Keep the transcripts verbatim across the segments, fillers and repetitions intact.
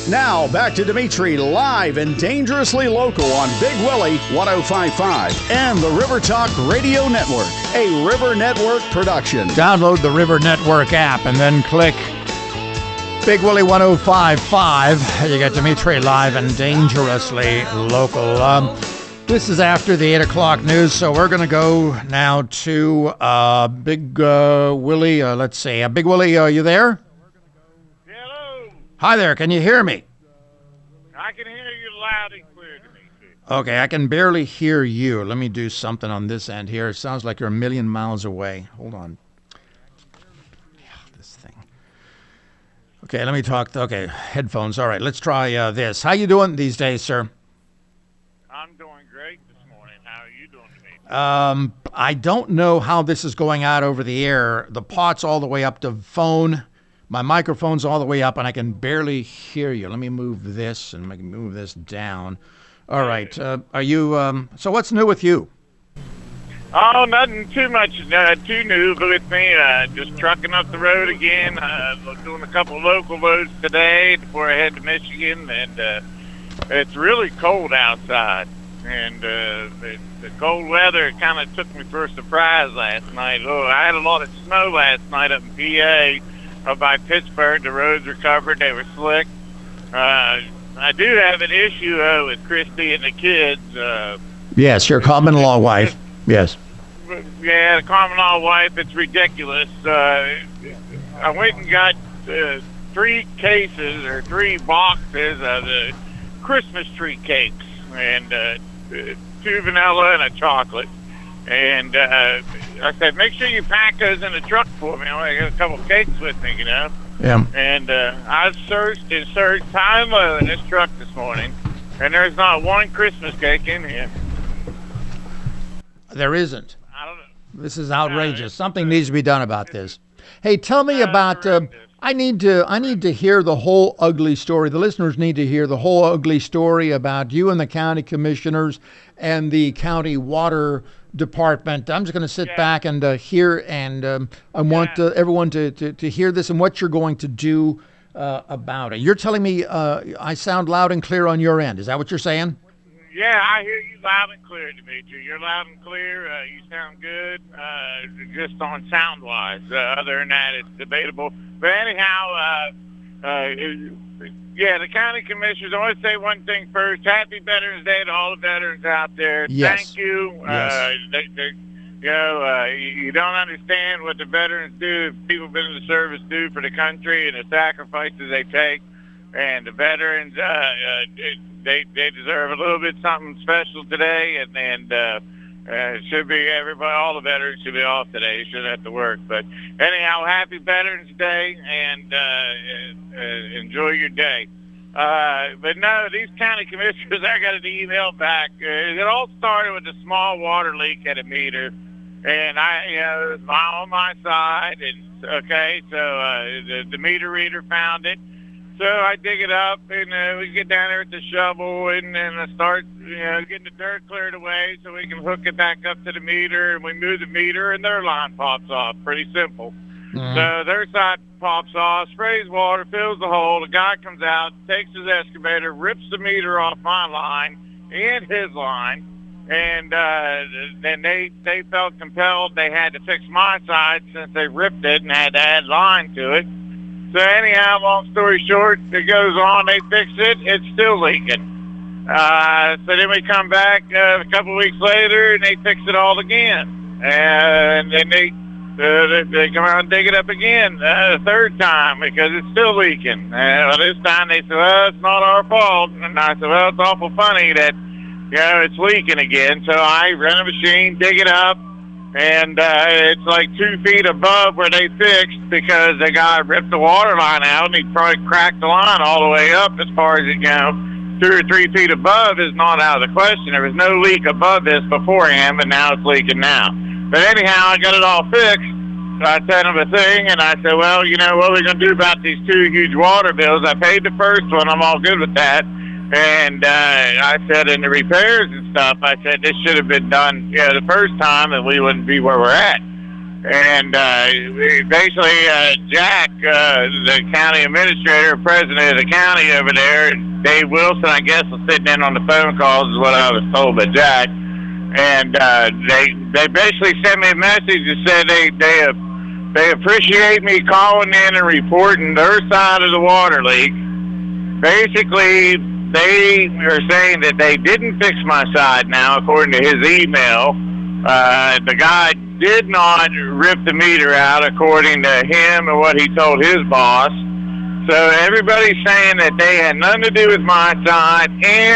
Now, back to Dimitri, live and dangerously local on Big Willie one oh five point five and the River Talk Radio Network, a River Network production. Download the River Network app and then click Big Willie one oh five point five. You get Dimitri live and dangerously local. Um, this is after the eight o'clock news, so we're going to go now to uh, Big uh, Willie. Uh, let's see. Uh, Big Willie, are you there? Hello. Hi there. Can you hear me? I can hear you loud and clear, Dimitri. Okay, I can barely hear you. Let me do something on this end here. It sounds like you're a million miles away. Hold on. Yeah, this thing. Okay, let me talk. Okay, headphones. All right, let's try uh, this. How you doing these days, sir? I'm doing great this morning. How are you doing, Dimitri? Um, I don't know how this is going out over the air. The pot's all the way up to phone. My microphone's all the way up, and I can barely hear you. Let me move this, and I can move this down. All right. Uh, are you? Um, so what's new with you? Oh, nothing too much, uh, too new with me. Uh, just trucking up the road again. Uh, doing a couple of local loads today before I head to Michigan, and uh, it's really cold outside. And uh, the, the cold weather kind of took me for a surprise last night. Oh, I had a lot of snow last night up in P A. Up by Pittsburgh. The roads were covered. They were slick. Uh, I do have an issue uh, with Christy and the kids. Uh, Yes, your common-law wife. Yes. Yeah, the common-law wife. It's ridiculous. Uh, I went and got uh, three cases or three boxes of the Christmas tree cakes, and uh, two vanilla and a chocolate. And uh, I said, make sure you pack those in the truck for me. I got a couple of cakes with me, you know. Yeah. And uh, I searched and searched high and low in this truck this morning, and there's not one Christmas cake in here. There isn't. I don't know. This is outrageous. Something needs to be done about this. Hey, tell me about. Uh, I need to. I need to hear the whole ugly story. The listeners need to hear the whole ugly story about you and the county commissioners and the county water department. I'm just going to sit yeah. back and uh, hear, and um, I want yeah. uh, everyone to, to, to hear this and what you're going to do uh, about it. You're telling me uh, I sound loud and clear on your end. Is that what you're saying? Yeah, I hear you loud and clear, Dimitri. You're loud and clear. Uh, you sound good, uh, just on sound-wise. Uh, other than that, it's debatable. But anyhow, uh, uh, it, yeah, the county commissioners, I want to say one thing first. Happy Veterans Day to all the veterans out there. Yes. Thank you. Yes. Uh, they, they, you know, uh, you, you don't understand what the veterans do, people been in the service do for the country and the sacrifices they take. And the veterans, uh, uh, they they deserve a little bit something special today, and and uh, uh, it should be everybody, all the veterans should be off today. You shouldn't have to work. But anyhow, happy Veterans Day, and uh, uh, enjoy your day. Uh, but no, these county commissioners, I got an email back. Uh, it all started with a small water leak at a meter, and I, you know, it was on my side, and okay, so uh, the, the meter reader found it. So I dig it up, and uh, we get down there with the shovel, and then I start, you know, getting the dirt cleared away so we can hook it back up to the meter, and we move the meter, and their line pops off. Pretty simple. Mm-hmm. So their side pops off, sprays water, fills the hole. The guy comes out, takes his excavator, rips the meter off my line and his line, and uh, then they, they felt compelled they had to fix my side since they ripped it and had to add line to it. So anyhow, long story short, it goes on. They fix it. It's still leaking. Uh, so then we come back uh, a couple weeks later, and they fix it all again. And then they uh, they, they come out and dig it up again uh, the third time because it's still leaking. Uh, well, this time they said, well, it's not our fault. And I said, well, it's awful funny that, you know, it's leaking again. So I run a machine, dig it up. And uh, it's like two feet above where they fixed because the guy ripped the water line out and he probably cracked the line all the way up as far as it goes. Two or three feet above is not out of the question. There was no leak above this beforehand, but now it's leaking now. But anyhow, I got it all fixed. So I sent him a thing, and I said, well, you know, what are we going to do about these two huge water bills? I paid the first one. I'm all good with that. And uh, I said, in the repairs and stuff, I said, this should have been done, you know, the first time, and we wouldn't be where we're at. And uh, basically, uh, Jack, uh, the county administrator, president of the county over there, Dave Wilson, I guess, was sitting in on the phone calls, is what I was told by Jack. And uh, they they basically sent me a message that said they they uh, they appreciate me calling in and reporting their side of the water leak. Basically, they are saying that they didn't fix my side now, according to his email. Uh, the guy did not rip the meter out, according to him and what he told his boss. So everybody's saying that they had nothing to do with my side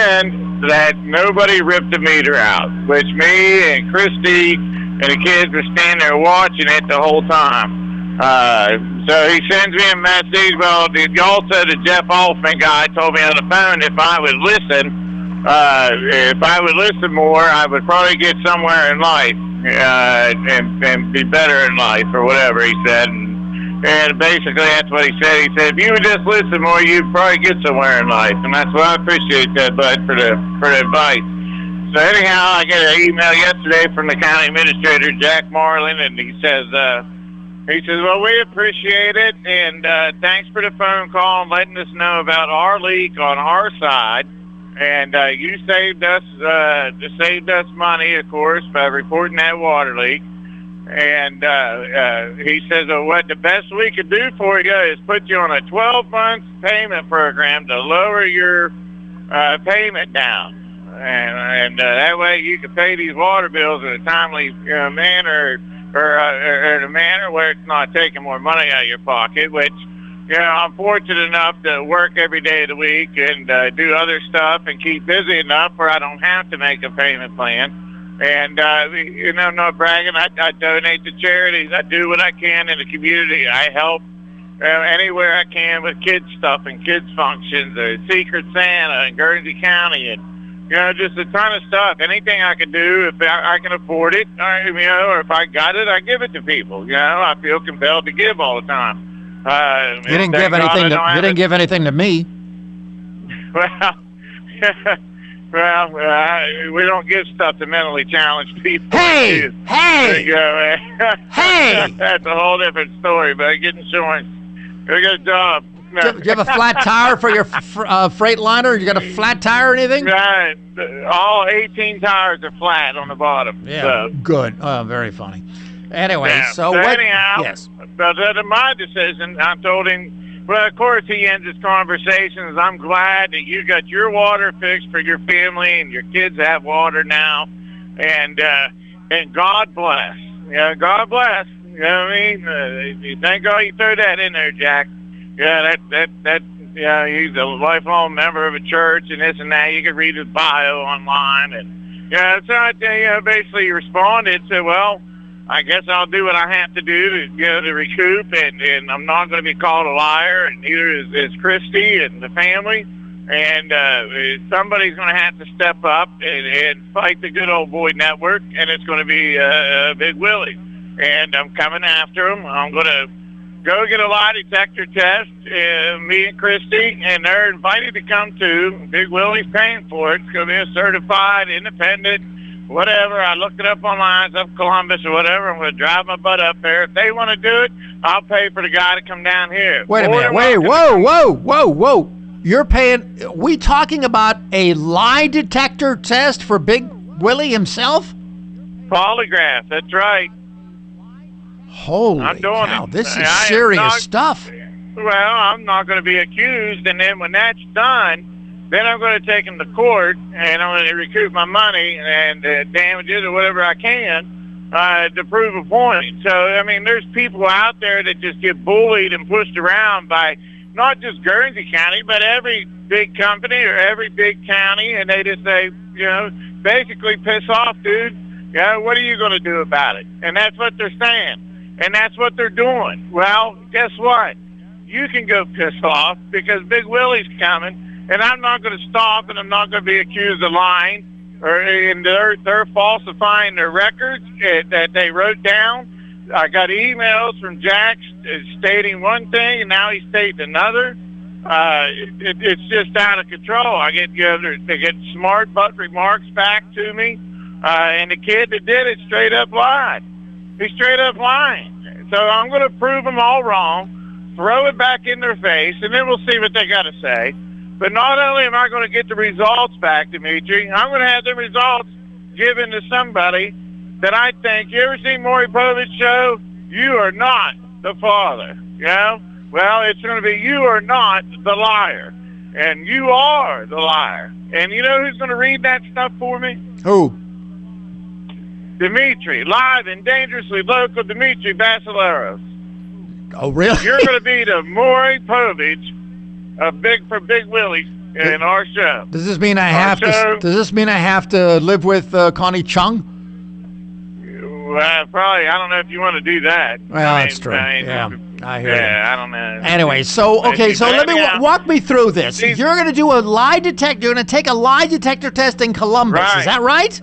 and that nobody ripped the meter out, which me and Christy and the kids were standing there watching it the whole time. Uh, so he sends me a message. Well, the, also the Jeff Altman guy told me on the phone if I would listen, Uh, if I would listen more, I would probably get somewhere in life uh, and, and be better in life, or whatever he said. And, and basically, that's what he said. He said, if you would just listen more, you'd probably get somewhere in life. And that's what I appreciate that, Bud, for the for the advice. So anyhow, I get an email yesterday from the county administrator, Jack Marlin, and he says, uh, he says, well, we appreciate it, and uh, thanks for the phone call and letting us know about our leak on our side. And uh, you saved us uh, saved us money, of course, by reporting that water leak. And uh, uh, he says, well, what the best we could do for you is put you on a twelve-month payment program to lower your uh, payment down. And, and uh, that way you can pay these water bills in a timely uh, manner, or, uh, or in a manner where it's not taking more money out of your pocket, which... Yeah, you know, I'm fortunate enough to work every day of the week and uh, do other stuff and keep busy enough where I don't have to make a payment plan. And, uh, you know, no bragging, I, I donate to charities. I do what I can in the community. I help uh, anywhere I can with kids stuff and kids functions, or Secret Santa in Guernsey County, and, you know, just a ton of stuff. Anything I can do, if I, I can afford it, or, you know, or if I got it, I give it to people. You know, I feel compelled to give all the time. Uh, you didn't give anything. To, you didn't give anything to me. Well, well, uh, we don't give stuff to mentally challenged people. Hey, hey, you go, hey. That's a whole different story. But get insurance. Go get a job. Do you, do you have a flat tire for your f- uh, Freightliner? You got a flat tire or anything? Right. All eighteen tires are flat on the bottom. Yeah. So. Good. Oh, very funny. Anyway, yeah. so, so what? Anyhow, yes. But uh, my decision, I told him, well, of course he ends his conversations, I'm glad that you got your water fixed for your family and your kids have water now. And uh, and God bless. Yeah, God bless. You know what I mean? Uh, thank God you threw that in there, Jack. Yeah, that, that, that, yeah, he's a lifelong member of a church and this and that. You can read his bio online. And, yeah, so I, you know, basically responded, said, well, I guess I'll do what I have to do to, you know, to recoup, and, and I'm not going to be called a liar, and neither is, is Christy and the family. And uh, somebody's going to have to step up and, and fight the good old boy network, and it's going to be uh, Big Willie. And I'm coming after him. I'm going to go get a lie detector test, uh, me and Christy, and they're invited to come too. Big Willie's paying for it. It's going to be a certified, independent, whatever. I looked it up online, it's up Columbus or whatever. I'm going to drive my butt up there. If they want to do it, I'll pay for the guy to come down here. Wait a minute. Wait, whoa, whoa, whoa, whoa. You're paying, we talking about a lie detector test for Big Willie himself? Polygraph, that's right. Holy I'm doing cow, it. this is I serious not, stuff. Well, I'm not going to be accused, and then when that's done, then I'm going to take him to court, and I'm going to recoup my money and uh, damages or whatever I can uh, to prove a point. So, I mean, there's people out there that just get bullied and pushed around by not just Guernsey County, but every big company or every big county, and they just say, you know, basically piss off, dude. You know, what are you going to do about it? And that's what they're saying, and that's what they're doing. Well, guess what? You can go piss off because Big Willie's coming. And I'm not going to stop, and I'm not going to be accused of lying, or and they're, they're falsifying their records uh, that they wrote down. I got emails from Jack stating one thing, and now he's stating another. Uh, it, it's just out of control. I get you know, they get smart butt remarks back to me, uh, and the kid that did it straight up lied. He's straight up lying. So I'm going to prove them all wrong, throw it back in their face, and then we'll see what they got to say. But not only am I going to get the results back, Dimitri, I'm going to have the results given to somebody that I think, you ever seen Maury Povich show? You are not the father, you know? Well, it's going to be you are not the liar, and you are the liar. And you know who's going to read that stuff for me? Who? Dimitri, live and dangerously local Dimitri Basileros. Oh, really? You're going to be the Maury Povich of Big for Big Willie in our show. Does this mean I Our have show, to? Does this mean I have to live with uh, Connie Chung? Well, probably. I don't know if you want to do that. Well, I mean, that's true. I mean, Yeah, I hear yeah, you. I don't know. Anyway, so okay, so let me Yeah. walk me through this. These- You're going to do a lie detector. You're going to take a lie detector test in Columbus. Right. Is that right?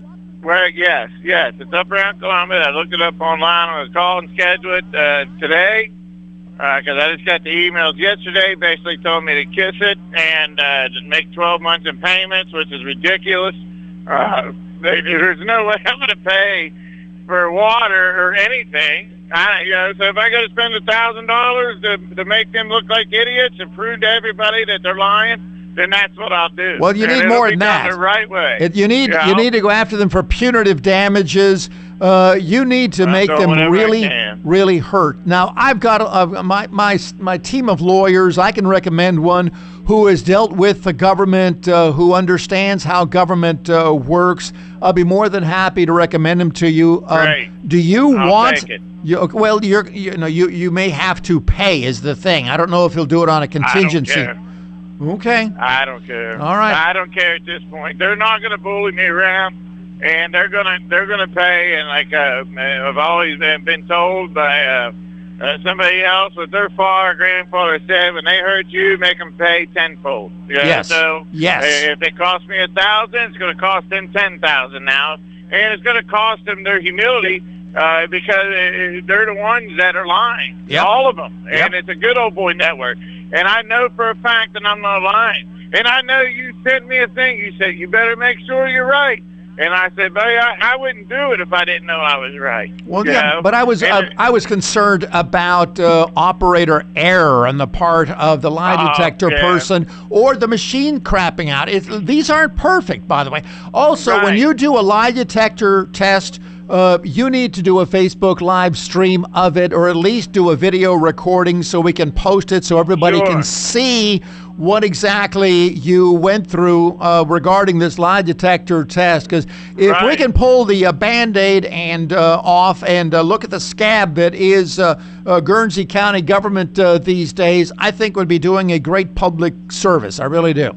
Well, yes, yes. It's up around Columbus. I looked it up online. I was called and scheduled it uh, today because uh, I just got the emails yesterday. Basically told me to kiss it and uh, to make twelve months in payments, which is ridiculous. Uh, they, there's no way I'm going to pay for water or anything. I, you know, so if I got to spend a thousand dollars to to make them look like idiots and prove to everybody that they're lying, then that's what I'll do. Well, you And need it'll more be than done that. the right way. It, you need Yeah. you need to go after them for punitive damages. Uh, you need to I'll make do them whatever I really, can. really hurt. Now, I've got uh, my my my team of lawyers. I can recommend one who has dealt with the government, uh, who understands how government uh, works. I'll be more than happy to recommend him to you. Um, Great. Do you I'll want? take it. You, well, you're you know you you may have to pay is the thing. I don't know if he'll do it on a contingency. I don't care. Okay. I don't care. All right. I don't care at this point. They're not going to bully me around, and they're gonna they're gonna pay. And like uh, I've always been, been told by uh, uh, somebody else, what their father or grandfather said, when they hurt you, make them pay tenfold. Yeah, Yes. So Yes. uh, if they cost me a thousand, it's going to cost them ten thousand now, and it's going to cost them their humility. Uh, because uh, they're the ones that are lying, Yep. all of them, and Yep. it's a good old boy network. And I know for a fact that I'm not lying. And I know you sent me a thing. You said you better make sure you're right. And I said, buddy, I, I wouldn't do it if I didn't know I was right. Well, You yeah, know? but I was And uh, it- I was concerned about uh, operator error on the part of the lie Oh, detector yeah. person or the machine crapping out. It, these aren't perfect, by the way. Also, when Right. you do a lie detector test, uh, you need to do a Facebook live stream of it, or at least do a video recording so we can post it so everybody Sure. can see what exactly you went through uh, regarding this lie detector test. Because if we Right. can pull the uh, Band-Aid and uh, off and uh, look at the scab that is uh, uh, Guernsey County government uh, these days, I think would be doing a great public service. I really do.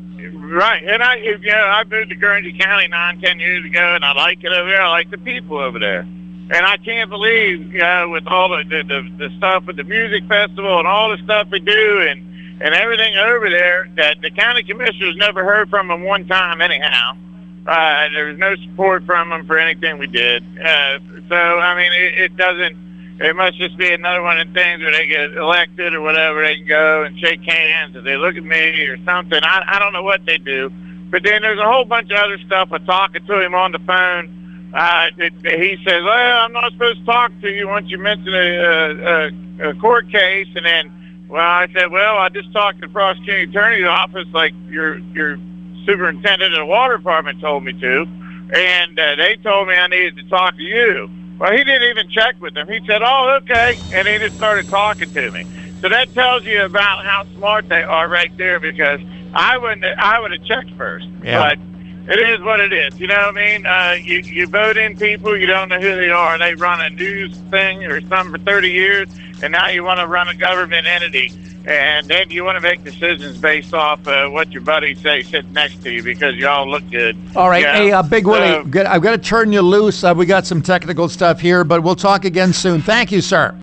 Right, and I, you know, I moved to Guernsey County nine, ten years ago, and I like it over there. I like the people over there, and I can't believe, you know, with all the the, the, the stuff with the music festival and all the stuff we do, and and everything over there, that the county commissioners never heard from them one time. Anyhow, uh, there was no support from them for anything we did. Uh, so I mean, it, it doesn't. It must just be another one of the things where they get elected or whatever. They can go and shake hands if they look at me or something. I, I don't know what they do. But then there's a whole bunch of other stuff. I'm talking to him on the phone. Uh, it, he says, well, I'm not supposed to talk to you once you mention a, a, a court case. And then, well, I said, well, I just talked to the prosecuting attorney's office like your your superintendent of the water department told me to. And uh, they told me I needed to talk to you. Well, he didn't even check with them. He said, oh, okay, and he just started talking to me. So that tells you about how smart they are right there, because I wouldn't, I would have checked first. Yeah. But it is what it is. You know what I mean? Uh, you, you vote in people, you don't know who they are. They run a news thing or something for thirty years, and now you want to run a government entity. And then you want to make decisions based off uh, what your buddies say sitting next to you, because you all look good. All right. Yeah. Hey, uh, Big Willie, So- good- I've got to turn you loose. Uh, we got some technical stuff here, but we'll talk again soon. Thank you, sir.